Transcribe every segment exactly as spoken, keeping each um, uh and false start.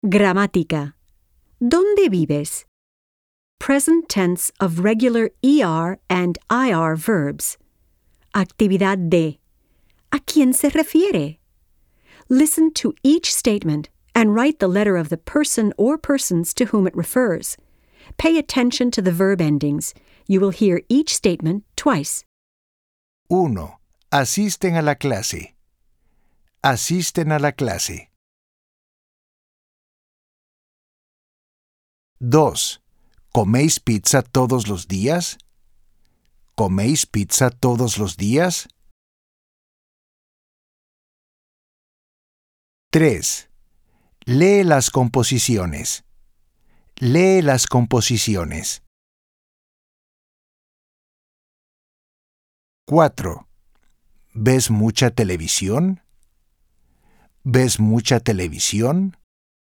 Gramática. ¿Dónde vives? Present tense of regular E R and I R verbs. Actividad D. ¿A quién se refiere? Listen to each statement and write the letter of the person or persons to whom it refers. Pay attention to the verb endings. You will hear each statement twice. uno. Asisten a la clase. Asisten a la clase. dos. ¿Coméis pizza todos los días? ¿Coméis pizza todos los días? tres. Lee las composiciones. Lee las composiciones. cuatro. ¿Ves mucha televisión? ¿Ves mucha televisión?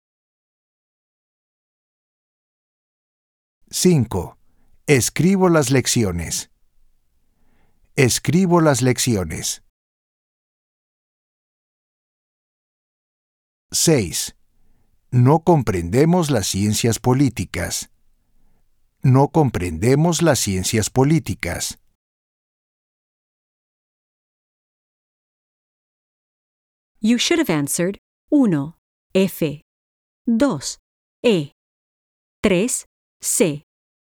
cinco. Escribo las lecciones. Escribo las lecciones. seis. No comprendemos las ciencias políticas. No comprendemos las ciencias políticas. You should have answered uno. F. dos. E. tres. C.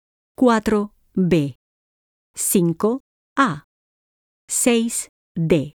cuatro. B. cinco. A. seis. D.